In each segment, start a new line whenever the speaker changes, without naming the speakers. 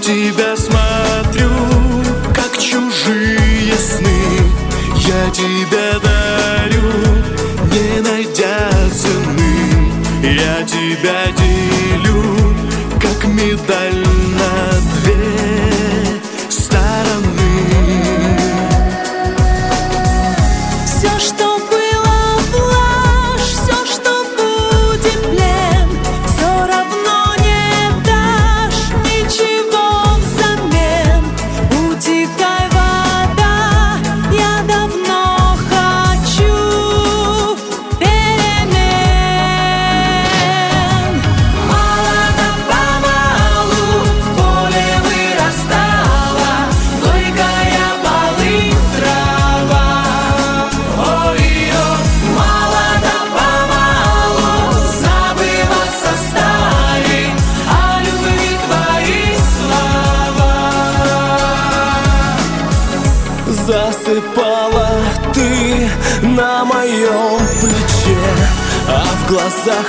тебя смотрю, как чужие сны. Я тебя дарю, не найдя цены. Я тебя делю, как медаль на две стороны.
Все, что было блажь, все, что будет плен, все равно не дашь ничего взамен. Утекай, вода, я давно хочу перемен. Мало-помалу в поле вырастала горькая полынь трава. Ой-ой, мало-помалу забываться стали о любви твои слова.
Засыпала ты на моем плече, а в глазах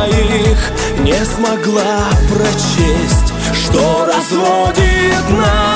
моих не смогла прочесть, что разводит нас.